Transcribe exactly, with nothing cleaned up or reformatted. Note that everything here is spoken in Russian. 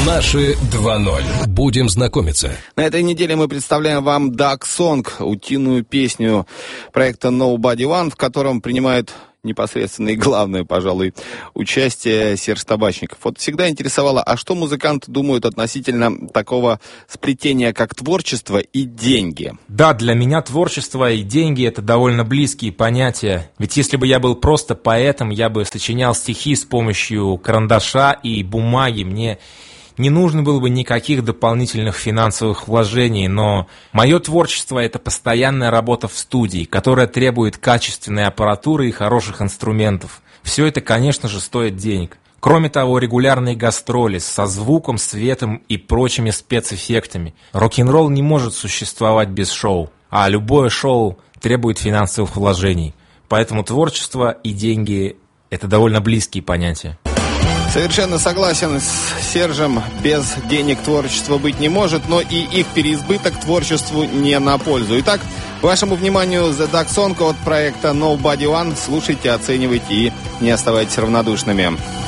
Наши два ноль. Будем знакомиться. На этой неделе мы представляем вам Duck Song, утиную песню проекта Nobody One, в котором принимает непосредственно и главное, пожалуй, участие Серж Табачников. Вот всегда интересовало, а что музыканты думают относительно такого сплетения, как творчество и деньги? Да, для меня творчество и деньги — это довольно близкие понятия. Ведь если бы я был просто поэтом, я бы сочинял стихи с помощью карандаша и бумаги. Мне не нужно было бы никаких дополнительных финансовых вложений, но мое творчество — это постоянная работа в студии, которая требует качественной аппаратуры и хороших инструментов. Все это, конечно же, стоит денег. Кроме того, регулярные гастроли со звуком, светом и прочими спецэффектами. Рок-н-ролл не может существовать без шоу, а любое шоу требует финансовых вложений. Поэтому творчество и деньги — это довольно близкие понятия. Совершенно согласен с Сержем, без денег творчество быть не может, но и их переизбыток творчеству не на пользу. Итак, вашему вниманию The Duck Song от проекта Nobody One. Слушайте, оценивайте и не оставайтесь равнодушными.